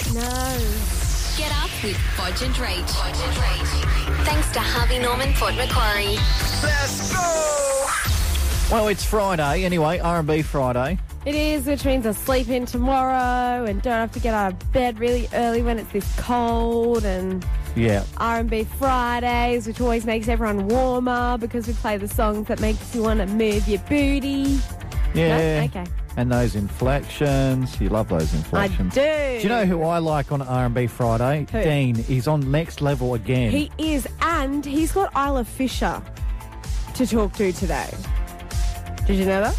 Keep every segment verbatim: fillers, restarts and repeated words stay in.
No. Get up with Bodge and Rach. Bodge and Rach. Thanks to Harvey Norman Port Macquarie. Let's go! Well, it's Friday anyway, R and B Friday. It is, which means I sleep in tomorrow and don't have to get out of bed really early when it's this cold, and Yeah. R and B Fridays, which always makes everyone warmer because we play the songs that makes you want to move your booty. Yeah. No? Okay. And those inflections. You love those I inflections. do. Do you know who I like on R and B Friday? Who? Dean. He's on next level again. He is, and he's got Isla Fisher to talk to today. Did you know that?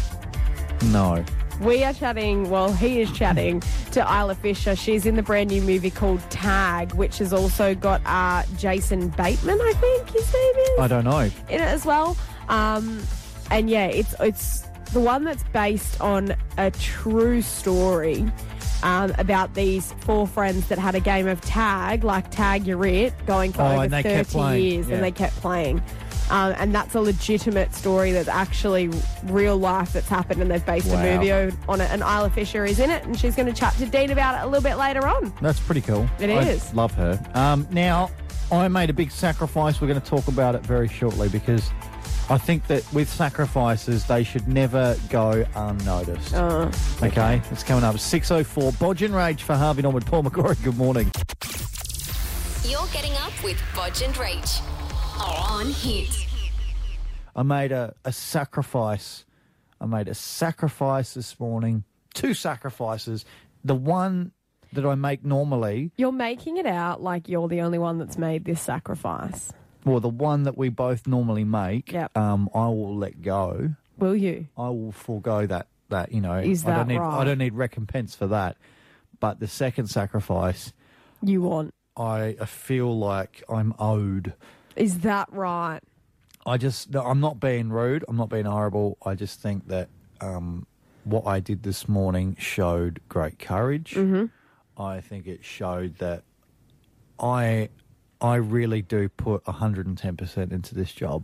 No. We are chatting, well, he is chatting to Isla Fisher. She's in the brand new movie called Tag, which has also got uh, Jason Bateman, I think his name is. I don't know. In it as well. Um, and yeah, it's it's the one that's based on a true story um, about these four friends that had a game of tag, like Tag You're It, going for Oh, over and they kept thirty playing, years, yeah. and they kept playing. Um, and that's a legitimate story that's actually real life that's happened, and they've based Wow. a movie on it, and Isla Fisher is in it, and she's going to chat to Dean about it a little bit later on. That's pretty cool. It I is. Love her. Um, now, I made a big sacrifice. We're going to talk about it very shortly because I think that with sacrifices, they should never go unnoticed. Uh, okay. It's coming up. six oh four. Bodge and Rage for Harvey Norman. Paul McCrory, good morning. You're getting up with Bodge and Rach. On Hit. I made a, a sacrifice. I made a sacrifice this morning. Two sacrifices. The one that I make normally, You're making it out like you're the only one that's made this sacrifice. or the one that we both normally make, Yep. um, I will let go. Will you? I will forego that, that you know, Is I don't that need right? I don't need recompense for that. But the second sacrifice, You want. I, I feel like I'm owed. Is that right? I just, no, I'm not being rude. I'm not being horrible. I just think that um, what I did this morning showed great courage. Mm-hmm. I think it showed that I, I really do put one hundred ten percent into this job.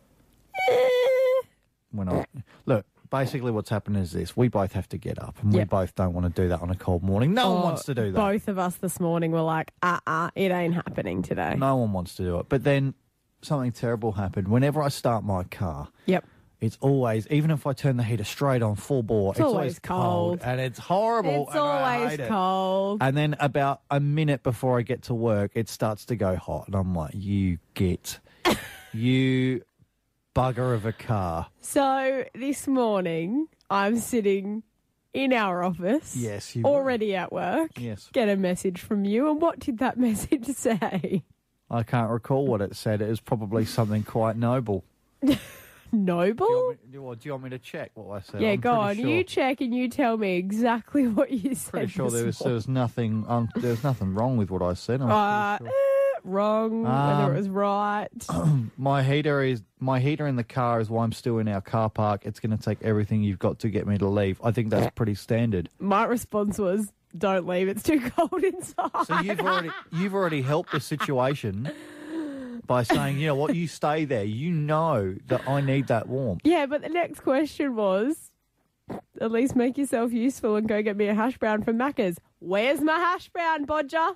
When I look, basically what's happened is this: we both have to get up, and we Yep. both don't want to do that on a cold morning. No one Oh, wants to do that. Both of us this morning were like, uh-uh, it ain't happening today. No one wants to do it. But then something terrible happened. Whenever I start my car, Yep. it's always, even if I turn the heater straight on full bore, it's, always always cold. cold. And it's horrible. It's and I always hate it. cold. And then about a minute before I get to work, it starts to go hot. And I'm like, you git. You bugger of a car. So this morning, I'm sitting in our office. Yes, you Already at work. Yes. Get a message from you. And what did that message say? I can't recall what it said. It was probably something quite noble. Noble? Do you, want me, do you want- do you want me to check what I said? Yeah, I'm go pretty on. Sure, You check and you tell me exactly what you said. pretty sure this there was, there morning. was nothing. Um, there was nothing wrong with what I said. I'm Uh, pretty sure. eh, wrong. whether Um, it was right. My heater is my heater in the car is why I'm still in our car park. It's going to take everything you've got to get me to leave. I think that's pretty standard. My response was, "Don't leave. It's too cold inside." So you've already you've already helped the situation by saying, you know what, you stay there. You know that I need that warmth. Yeah, but the next question was, at least make yourself useful and go get me a hash brown from Macca's. Where's my hash brown, Bodger?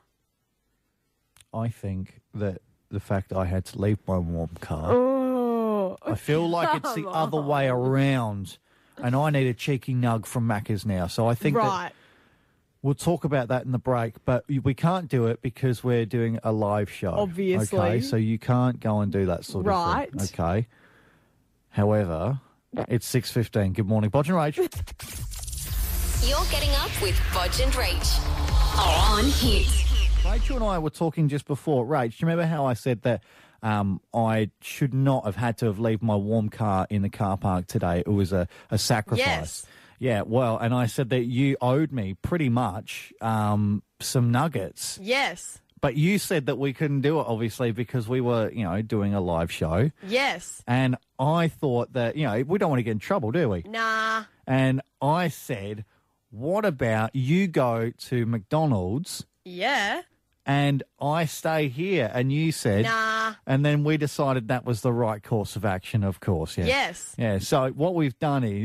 I think that the fact I had to leave my warm car, Oh, I feel like it's the Come other way around, and I need a cheeky nug from Macca's now. So I think that right. we'll talk about that in the break, but we can't do it because we're doing a live show. Obviously. Okay, so you can't go and do that sort Right. of thing. Okay. However, it's six fifteen. Good morning, Bodge and Rage. You're getting up with Bodge and Rach. On Hit. Rachel and I were talking just before. Rach, do you remember how I said that um, I should not have had to have left my warm car in the car park today? It was a, a sacrifice. Yes. Yeah, well, and I said that you owed me pretty much um, some nuggets. Yes. But you said that we couldn't do it, obviously, because we were, you know, doing a live show. Yes. And I thought that, you know, we don't want to get in trouble, do we? Nah. And I said, what about you go to McDonald's Yeah. and I stay here? And you said, Nah. and then we decided that was the right course of action, of course. Yeah. Yes. Yeah. So what we've done is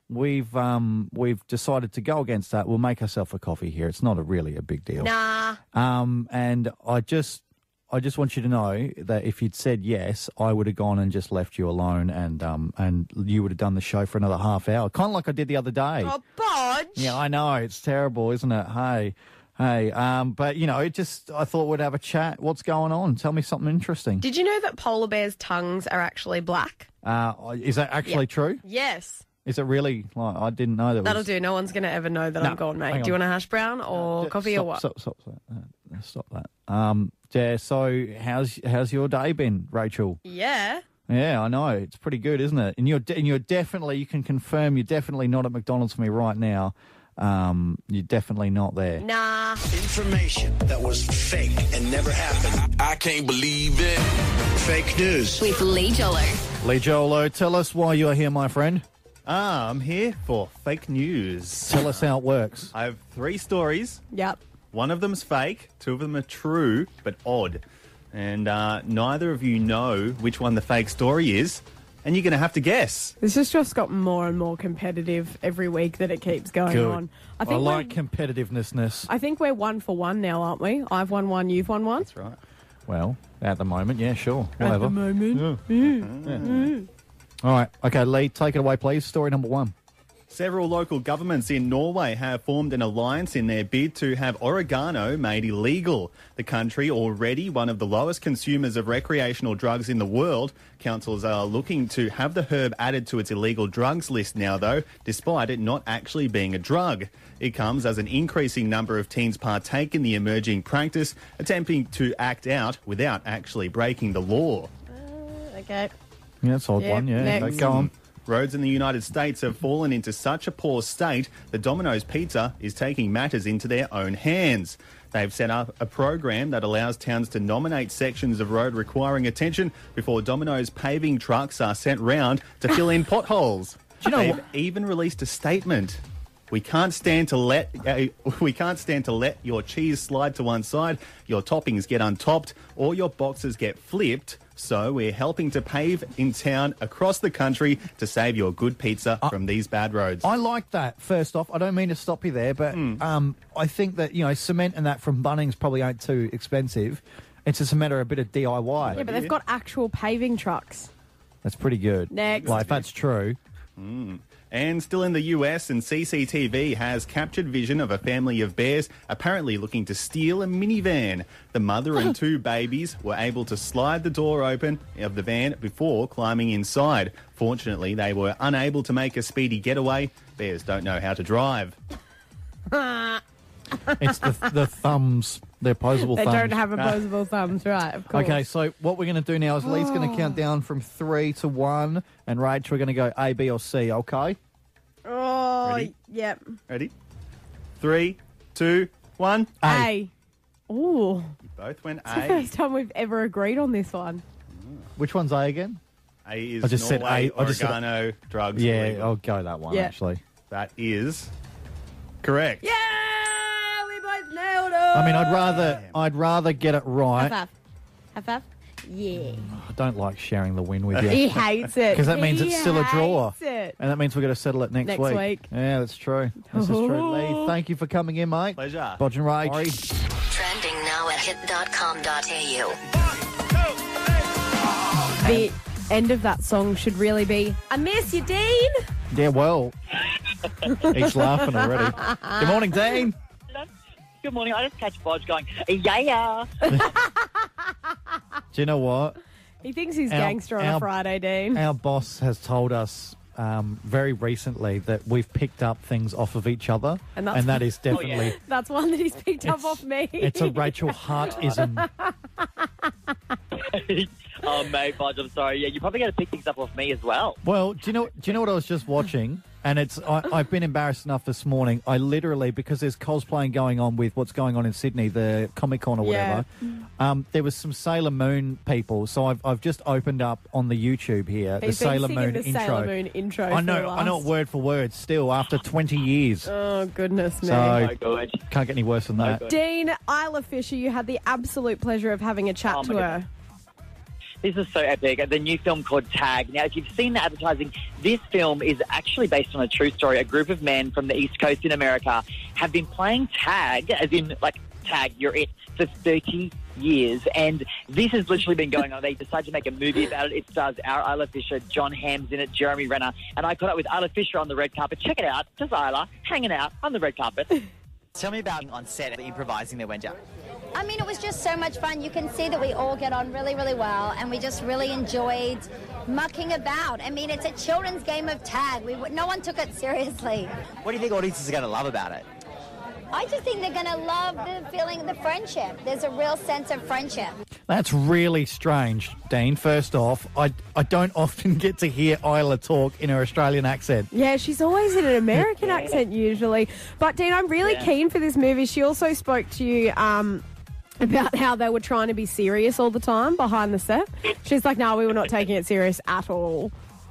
we've um, we've decided to go against that. We'll make ourselves a coffee here. It's not a really a big deal. Nah. Um, and I just I just want you to know that if you'd said yes, I would have gone and just left you alone, and um, and you would have done the show for another half hour, kind of like I did the other day. Oh, Bodge. Yeah, I know. It's terrible, isn't it? Hey, hey. Um, but, you know, it just, I thought we'd have a chat. What's going on? Tell me something interesting. Did you know that polar bears' tongues are actually black? Uh, is that actually Yeah. true? Yes. Is it really? Like, I didn't know that That'll was... do. No one's going to ever know that No, I'm gone, mate. hang Do you on. want a hash brown or Uh, coffee stop, or what? Stop, stop, stop. Uh, stop that. Um, yeah, so how's how's your day been, Rachel? Yeah. Yeah, I know. It's pretty good, isn't it? And you're, de- and you're definitely, you can confirm you're definitely not at McDonald's for me right now. Um, you're definitely not there. Nah. Information that was fake and never happened. I can't believe it. Fake news. With Lee Jolo. Lee Jolo, tell us why you are here, my friend. Ah, I'm here for fake news. Tell us how it works. I have three stories. Yep. One of them's fake, two of them are true, but odd. And uh, neither of you know which one the fake story is, and you're going to have to guess. This has just got more and more competitive every week that it keeps going Good. on. I, think like we're- competitiveness. I think we're one for one now, aren't we? I've won one, you've won one. That's right. Well, at the moment, yeah, sure. At Whatever. the moment. Mm. All right. Okay, Lee, take it away, please. Story number one. Several local governments in Norway have formed an alliance in their bid to have oregano made illegal. The country, already one of the lowest consumers of recreational drugs in the world, councils are looking to have the herb added to its illegal drugs list now, though, despite it not actually being a drug. It comes as an increasing number of teens partake in the emerging practice, attempting to act out without actually breaking the law. Okay. Yeah, that's an odd Yep, one, yeah. next. Go on. Roads in the United States have fallen into such a poor state that Domino's Pizza is taking matters into their own hands. They've set up a program that allows towns to nominate sections of road requiring attention before Domino's paving trucks are sent round to fill in potholes. Do you know They've what- even released a statement. We can't stand to let uh, we can't stand to let your cheese slide to one side, your toppings get untopped, or your boxes get flipped. So we're helping to pave in town across the country to save your good pizza from these bad roads. I like that, first off. I don't mean to stop you there, but um, I think that, you know, cement and that from Bunnings probably ain't too expensive. It's just a matter of a bit of D I Y. Yeah, but they've got actual paving trucks. That's pretty good. Next. Like, if that's true. And still in the U S, and C C T V has captured vision of a family of bears apparently looking to steal a minivan. The mother and two babies were able to slide the door open of the van before climbing inside. Fortunately, they were unable to make a speedy getaway. Bears don't know how to drive. It's the, the thumbs. They're opposable They thumbs. don't have opposable thumbs, right? Of course. Okay, so what we're going to do now is Lee's going to count down from three to one, and Rach, we're going to go A, B, or C, okay? Oh, Ready? yep. Ready? Three, two, one. A. Ooh. Both went It's the A. first time we've ever agreed on this one. Which one's A again? A is I just said Norway, A. I just said- oregano, drugs. Yeah, illegal. I'll go that one, Yeah. actually. That is correct. Yeah, we both nailed it. I mean, I'd rather I'd rather get it High right. five. High five. Yeah. I don't like sharing the win with you. He hates it. Because that means He it's still a draw. hates it. And that means we've got to settle it next, Next week. week. Yeah, that's true. This is true. Lee, thank you for coming in, mate. Pleasure. Bodge and Rach. Trending now at hit dot com dot a u. The end of that song should really be, I miss you, Dean. Yeah, well. He's laughing already. Good morning, Dean. Good morning. I just catch Bodge going, yeah, yeah. Do you know what? He thinks he's Our- gangster on our- a Friday, Dean. Our boss has told us um, very recently that we've picked up things off of each other, And that's- that is definitely That's one that he's picked up It's- off me. it's a Rachel Hart-ism. Oh, mate, Bodge, I'm sorry. Yeah, you probably got to pick things up off me as well. Well, do you know? Do you know what I was just watching? And it's I, I've been embarrassed enough this morning. I literally, because there's cosplaying going on with what's going on in Sydney, the Comic Con or Yeah. whatever. Um, there was some Sailor Moon people, so I've I've just opened up on the YouTube here He's the been Sailor singing Moon the intro. Sailor Moon intro I for know, the I know it last- word for word. Still, after twenty years, Oh, goodness me. so Oh, good. can't get any worse than that. good. Dean, Isla Fisher, you had the absolute pleasure of having a chat Oh, to my her. This is so epic. The new film called Tag. Now, if you've seen the advertising, this film is actually based on a true story. A group of men from the East Coast in America have been playing tag, as in, like, tag, you're it, for thirty years. And this has literally been going on. They decided to make a movie about it. It stars our Isla Fisher, John Hamm's in it, Jeremy Renner. And I caught up with Isla Fisher on the red carpet. Check it out. Just Isla hanging out on the red carpet. Tell me about on set, the improvising that went down. I mean, it was just so much fun. You can see that we all get on really, really well, and we just really enjoyed mucking about. I mean, it's a children's game of tag. We No one took it seriously. What do you think audiences are going to love about it? I just think they're going to love the feeling of the friendship. There's a real sense of friendship. That's really strange, Dean. First off, I, I don't often get to hear Isla talk in her Australian accent. Yeah, she's always in an American accent usually. But, Dean, I'm really Yeah. keen for this movie. She also spoke to you um, about how they were trying to be serious all the time behind the set. She's like, no, we were not taking it serious at all.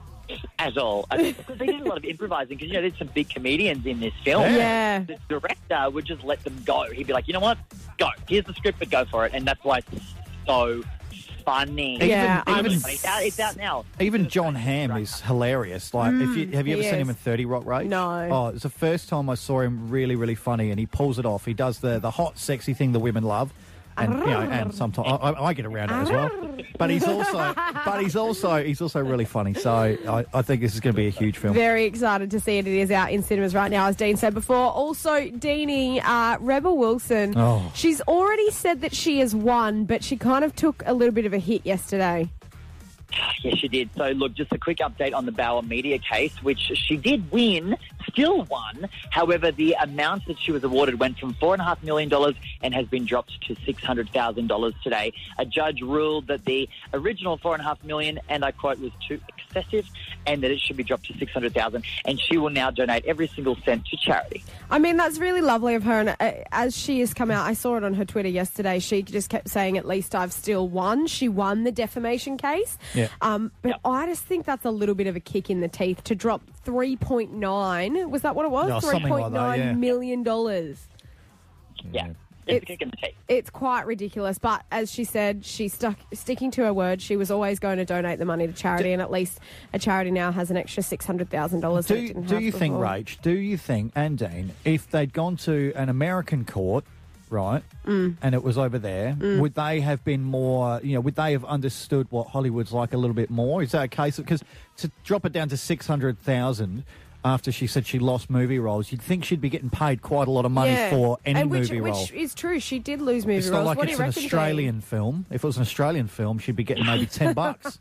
At all. I mean, because they did a lot of improvising, because, you know, there's some big comedians in this film. Yeah. The director would just let them go. He'd be like, you know what? Go. Here's the script, but go for it. And that's why it's so funny. Yeah, It's I'm really s- funny. It's out, it's out now. Even John Hamm is hilarious. Like, if you have you he ever seen him is. in thirty Rock Rage? No. Oh, it's the first time I saw him really, really funny, and he pulls it off. He does the the hot, sexy thing the women love, and you know, and sometimes I, I get around it as well. But he's also, but he's also, he's also really funny. So I, I think this is going to be a huge film. Very excited to see it. It is out in cinemas right now, as Dean said before. Also, Deanie, uh, Rebel Wilson, Oh. she's already said that she has won, but she kind of took a little bit of a hit yesterday. Yes, she did. So, look, just a quick update on the Bauer Media case, which she did win, still won. However, the amount that she was awarded went from four point five million dollars and has been dropped to six hundred thousand dollars today. A judge ruled that the original four point five million dollars, and I quote, was too excessive, and that it should be dropped to six hundred thousand dollars, and she will now donate every single cent to charity. I mean, that's really lovely of her. And uh, as she has come out, I saw it on her Twitter yesterday, she just kept saying, at least I've still won. She won the defamation case. Yeah. Um, but I just think that's a little bit of a kick in the teeth to drop three point nine. Was that what it was? No, something like that, yeah. three point nine million dollars. Yeah. It's It- a kick in the teeth. It's quite ridiculous, but as she said, she's stuck sticking to her word. She was always going to donate the money to charity, and at least a charity now has an extra six hundred thousand dollars. Do, do you think, Rach, do you think, and Dean, if they'd gone to an American court, right, Mm. and it was over there, would they have been more, you know, would they have understood what Hollywood's like a little bit more? Is that a case? Because to drop it down to six hundred thousand after she said she lost movie roles, you'd think she'd be getting paid quite a lot of money Yeah. for any and which, movie role. Which is true. She did lose movie It's roles. not like What do it's you an reckon, Australian film. If it was an Australian film, she'd be getting maybe ten bucks.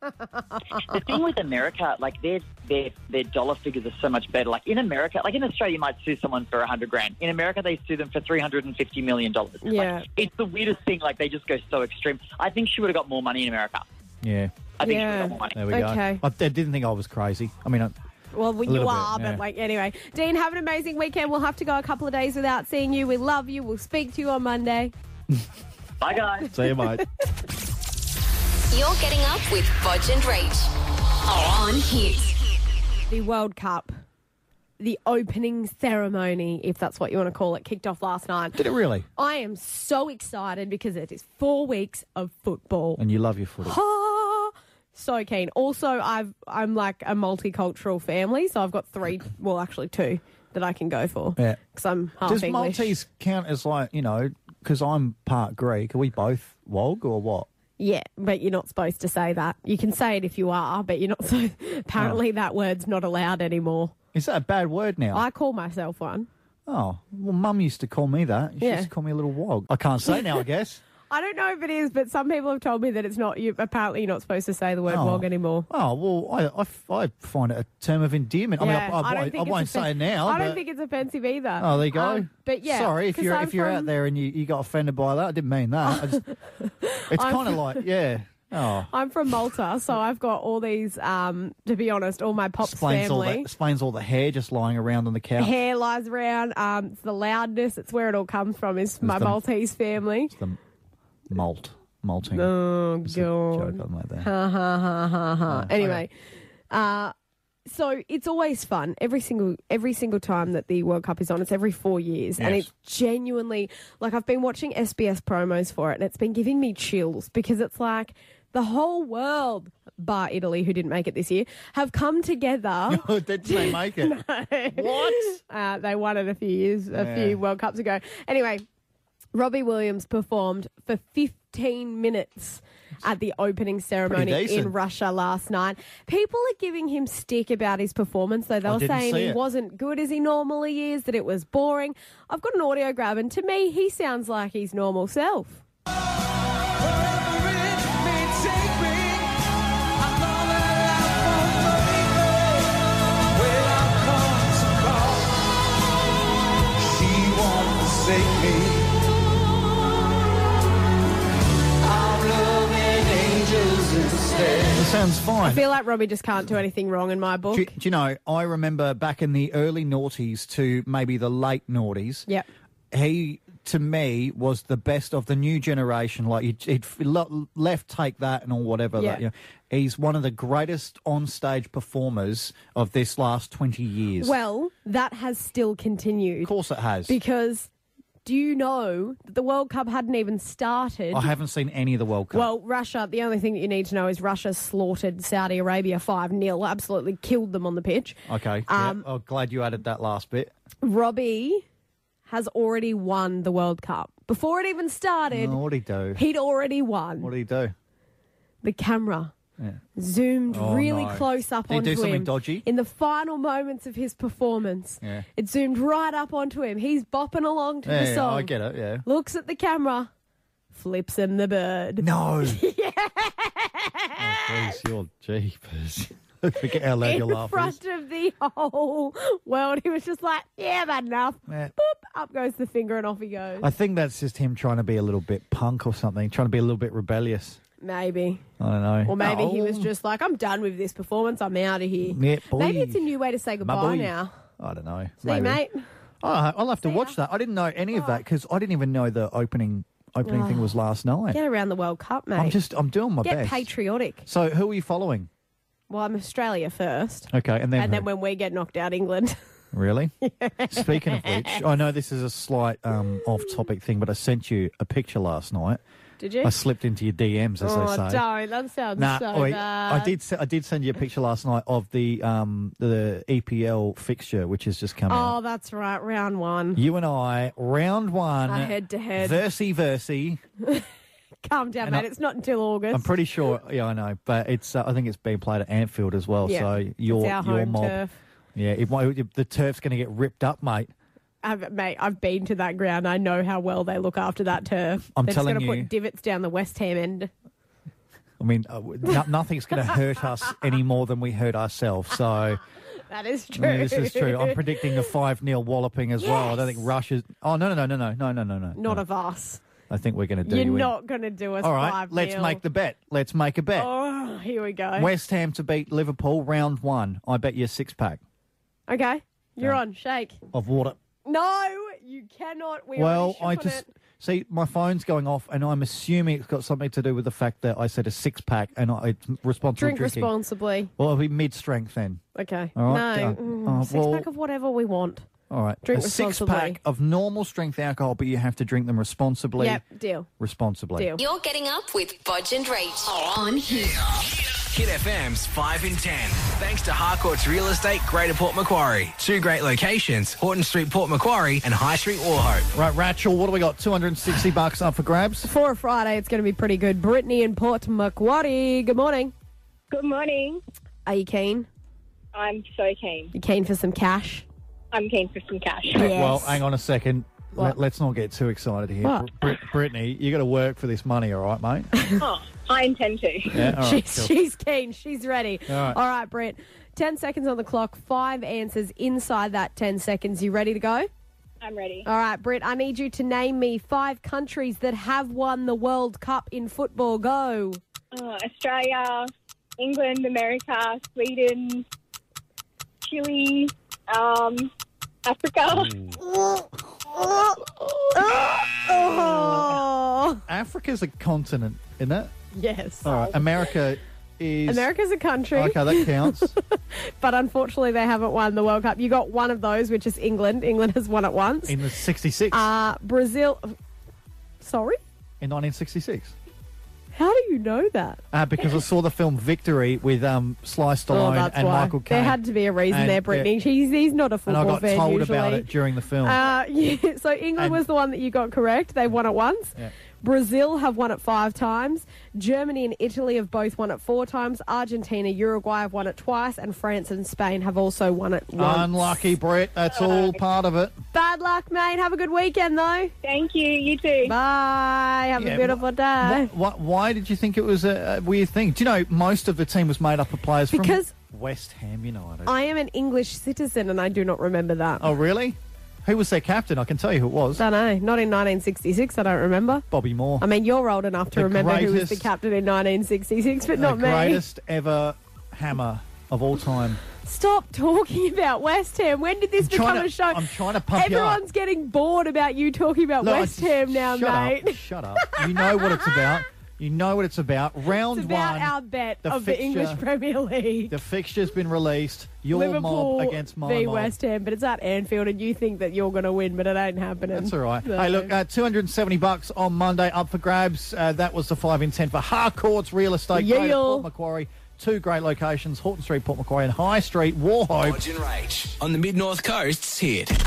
The thing with America, like their their their dollar figures are so much better. Like in America, like in Australia, you might sue someone for a hundred grand. In America, they sue them for three hundred and fifty million dollars. Yeah. Like, it's the weirdest thing. Like they just go so extreme. I think she would have got more money in America. Yeah, I think she would Yeah. have got more money. there we Okay. go. I, I didn't think I was crazy. I mean, I, Well, you little are, bit, but yeah. like anyway. Dean, have an amazing weekend. We'll have to go a couple of days without seeing you. We love you. We'll speak to you on Monday. Bye, guys. see you, mate. You're getting up with Bodge and Rach on Hit. The World Cup, the opening ceremony, if that's what you want to call it, kicked off last night. Did it really? I am so excited because it is four weeks of football. And you love your footy. Ah, so keen. Also, I've I'm like a multicultural family, so I've got three, well, actually two that I can go for. Yeah. Because I'm half Does English. Maltese count as like, you know, because I'm part Greek, are we both Wog or what? Yeah, but you're not supposed to say that. You can say it if you are, but you're not. So apparently, that word's not allowed anymore. Is that a bad word now? I call myself one. Oh, well, Mum used to call me that. She Yeah. used to call me a little Wog. I can't say now, I guess. I don't know if it is, but some people have told me that it's not. You apparently you're not supposed to say the word Oh. wog anymore. Oh, well, I, I, f- I find it a term of endearment. I mean, I, I, don't I, think I it's won't offen- say it now. I don't but- think it's offensive either. Oh, there you go. Um, but yeah, Sorry if 'cause you're I'm if you're from- out there and you, you got offended by that. I didn't mean that. I just, it's I'm kind of from- like, yeah. Oh, I'm from Malta, so I've got all these. Um, to be honest, all my pops explains all, family. the, explains all the hair just lying around on the couch. Hair lies around. Um, it's the loudness. It's where it all comes from. Is my the- Maltese family. The malt. Malting. Oh Just a god. joke I made there. Ha ha ha ha ha. Oh, Anyway, uh, So it's always fun every single every single time that the World Cup is on. It's every four years, and Yes. it's genuinely like I've been watching S B S promos for it, and it's been giving me chills because it's like the whole world, bar Italy, who didn't make it this year, have come together. Didn't they make it? What? Uh, they won it a few years, a Yeah. few World Cups ago. Anyway, Robbie Williams performed for fifteen minutes at the opening ceremony Pretty decent. in Russia last night. People are giving him stick about his performance, though. They I were didn't saying see he it. wasn't good as he normally is, that it was boring. I've got an audio grab, and to me, he sounds like his normal self. It sounds fine. I feel like Robbie just can't do anything wrong in my book. Do, do you know, I remember back in the early noughties to maybe the late noughties, Yep. he, to me, was the best of the new generation. Like, he'd, he'd le- left Take That and all whatever. Yeah. That, you know. He's one of the greatest on-stage performers of this last twenty years. Well, that has still continued. Of course it has. Because do you know that the World Cup hadn't even started? I haven't seen any of the World Cup. Well, Russia, the only thing that you need to know is Russia slaughtered Saudi Arabia five nil, absolutely killed them on the pitch. okay. um, yeah. I'm glad you added that last bit. Robbie has already won the World Cup. Before it even started, Oh, what'd he do? he'd already won. What'd he do? The camera Yeah. zoomed Oh, really no. close up Did he onto do something him. dodgy? In the final moments of his performance, Yeah. it zoomed right up onto him. He's bopping along to Yeah, the yeah, song. I get it, yeah. Looks at the camera, flips him the bird. No. yeah. Oh, please, you're jeepers. Forget how loud In your laugh is. front of the whole world, he was just like, yeah, I've had enough. Yeah. Boop, up goes the finger and off he goes. I think that's just him trying to be a little bit punk or something, trying to be a little bit rebellious. Maybe. I don't know. Or maybe he was Oh. just like, I'm done with this performance. I'm out of here. Yeah, boy. Maybe it's a new way to say My goodbye boy. now. I don't know. See you, mate. Oh, I'll have to watch that. I didn't know any of that because I didn't even know the opening opening thing was last night. Get around the World Cup, mate. I'm just, I'm doing my Get best. patriotic. So, who are you following? Well, I'm Australia first. Okay, and then And then who? when we get knocked out, England. Really? Speaking of which, I know this is a slight um, off-topic thing, but I sent you a picture last night. Did you? I slipped into your D Ms, as oh, they say. don't. That sounds Nah, so oi, bad. I did. se- I did send you a picture last night of the um, the E P L fixture, which has just come Oh, out. that's right. Round one. You and I, round one, Uh, head-to-head. Versy versy. Calm down, And mate. I- It's not until August. I'm pretty sure. Yeah, I know, but it's. Uh, I think it's being played at Anfield as well. Yeah, so your it's our your home mob. turf. Yeah, it might, the turf's going to get ripped up, mate. I've, mate, I've been to that ground. I know how well they look after that turf. I'm They're telling just going to you. put divots down the West Ham end. I mean, uh, no, nothing's going to hurt us any more than we hurt ourselves. So. That is true. Yeah, this is true. I'm predicting a five nil walloping as well. I don't think Russia's... Oh, no, no, no, no, no, no, no, no. Not no. of us. I think we're going to do You're you in. not going to do us All right, five let's nil. make the bet. Let's make a bet. Oh, here we go. West Ham to beat Liverpool, round one. I bet you a six-pack Okay, you're Yeah. on. Shake. of water. No, you cannot. We well, already I shook on just... it. See, my phone's going off, and I'm assuming it's got something to do with the fact that I said a six-pack, and I, it's responsible Drink drinking. responsibly. Well, it'll be mid-strength then. Okay. All right, no, done. mm, Oh, six well- pack of whatever we want. All right. Drink a responsibly. six-pack of normal strength alcohol, but you have to drink them responsibly. Yep, deal. Responsibly. Deal. You're getting up with Bodge and Rach on here. Hit F M's five in ten. Thanks to Harcourt's Real Estate, Greater Port Macquarie. Two great locations, Horton Street, Port Macquarie and High Street, Wauchope. Right, Rachel, what do we got? two hundred sixty bucks up for grabs? For a Friday, it's going to be pretty good. Brittany in Port Macquarie. Good morning. Good morning. Are you keen? I'm so keen. You keen for some cash? I'm keen for some cash. Yes. Well, hang on a second. What? Let, us not get too excited here. What? Br- Brittany, you got to work for this money, all right, mate? Oh, I intend to. Yeah, all right. she's, cool. she's keen. She's ready. All right. All right, Britt. Ten seconds on the clock. Five answers inside that ten seconds. You ready to go? I'm ready. All right, Britt. I need you to name me five countries that have won the World Cup in football. Go. Uh, Australia, England, America, Sweden, Chile, um, Africa. Oh. Africa's a continent, isn't it? Yes. All right. America is... America's a country. Okay, that counts. But unfortunately, they haven't won the World Cup. You got one of those, which is England. England has won it once. In the sixty-six. Uh, Brazil... Sorry? In nineteen sixty-six. How do you know that? Uh, because I saw the film Victory with um, Sly Oh, Stallone that's and why. Michael Caine. There had to be a reason And there, there- Brittany. He's, he's not a And I football got fan told usually. about it during the film. Uh, yeah, so England And- was the one that you got correct. They won it once. Yeah. Brazil have won it five times. Germany and Italy have both won it four times. Argentina, Uruguay have won it twice. And France and Spain have also won it once. Unlucky, Brett. That's all part of it. Bad luck, mate. Have a good weekend, though. Thank you. You too. Bye. Have Yeah, a beautiful day. Why, why did you think it was a, a weird thing? Do you know most of the team was made up of players Because- from West Ham United? I am an English citizen, and I do not remember that. Oh, really? Who was their captain? I can tell you who it was. Don't know. Not in nineteen sixty-six, I don't remember. Bobby Moore. I mean, you're old enough to The remember who was the greatest- captain in nineteen sixty-six, but the not me. greatest ever hammer of all time. Stop talking about West Ham. When did this I'm become trying to- a show? I'm trying to pump you up. Everyone's getting bored about you talking about Look, West just Ham now, shut mate. Up, shut up. You know what it's about. You know what it's about. Round It's about one. our bet the of the fixture- English Premier League. The fixture's been released. Your Liverpool mob against my v mob. West Ham, but it's at Anfield, and you think that you're going to win, but it ain't happening. That's all right. So- Hey, look, uh, two hundred seventy bucks on Monday up for grabs. Uh, that was the five in ten for Harcourt's Real Estate. Yeah. Great at Port Macquarie. Two great locations, Horton Street, Port Macquarie, and High Street, Warhope. Bodge and Rach on the Mid-North Coast's hit.